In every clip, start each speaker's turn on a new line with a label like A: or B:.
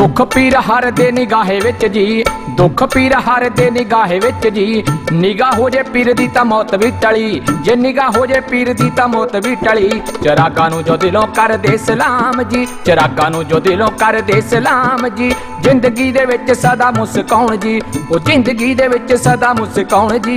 A: दुख पीर हर दे निगाहे विच जी, दुख पीर हर दे निगाहे विच जी। निगाह हो जे पीर दी तां मौत भी टली, जे निगाह हो जे पीर दी तां मौत भी टली। चिरागां नूं जो दिलों कर दे सलाम जी, चिरागां नूं जो दिलों कर दे सलाम जी। जिंदगी दे विच सदा मुस्काउण जी, ओ जिंदगी दे विच सदा मुस्काउण जी।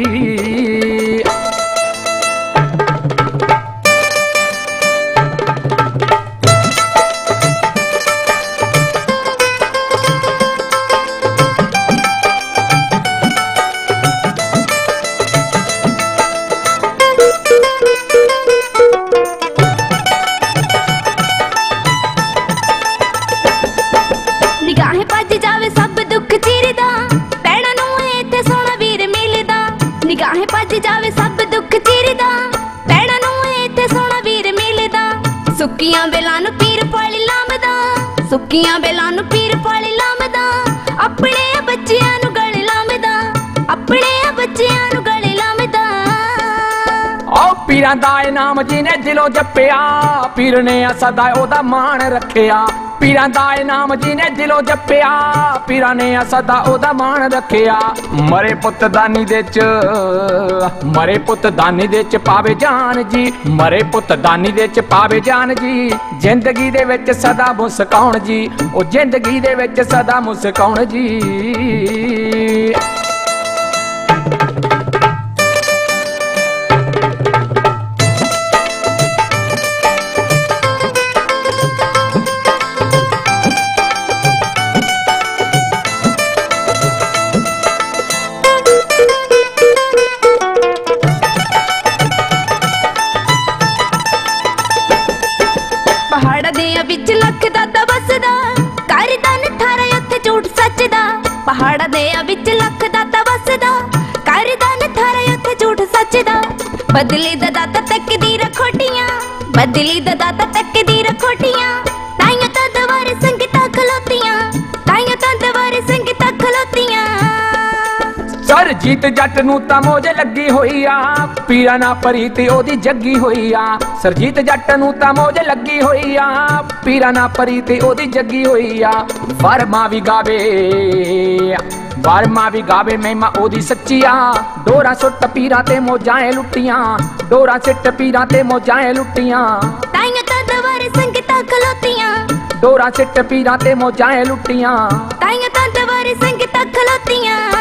B: निगाहें भज जावे सब दुख चीरदा, पैणां नूं इत्थे सोहणा वीर मिलदा। निगाहें भज जावे सब दुख चीरदा, पैणां नूं इत्थे सोहणा वीर मिलदा। सुक्कियां बेलां नूं पीर पाली लामदा, सुक्कियां बेलां नूं पीर पाली लामदा। अपने बच्चियां नूं गले लामदा, अपने बच्चियां नूं गले लामदा।
A: ओ पीरां दा नाम जिने दिलों जप्पिया, पीर ने सदा ओदा मान रखिया। पीरां दा नाम जिने दिलों जप्पिया, पीरां ने सदा ओदा मान रखिया। मरे पुत दानी दे च, मरे पुत दानी दे च पावे जान जी, मरे पुत दानी दे च पावे जान जी। जिंदगी दे विच सदा मुस्काउण जी, ओ जिंदगी दे विच सदा मुस्काउण जी।
B: पहाड़ा दे विच लख दाता वसदा, करदा नठारा उत्थे झूठ सच दा। पहाड़ा दे विच लख दाता वसदा, करदा नठारा उत्थे झूठ सच दा। बदली दा दाता तकदीर खोटियां, बदली दा दाता तकदीर खोटियां। ताइयों तां दवारे संगतां खलोतियां, ताइयों तां दवारे संगतां खलोतियां।
A: सरजीत जट नूं तां मौज लगी होई आ, पीरां ना प्रीत ओदी जगी होई आ। सरजीत जट नूं तां मौज लगी होई आ, पीरां ना प्रीत ओदी जगी होई आ। वर्मा भी गावे, वर्मा भी गावे महिमा ओदी सच्ची आ। डोरा सुट पीरां ते मौजां लुटियां, डोरा सिट पीरां ते मौजां लुटियां।
B: ताइयों तां दवारे संगतां खलोतियां,
A: डोरा सिट पीरां ते मौजां लुटियां।
B: ताइयों तां दवारे संगतां खलोतियां।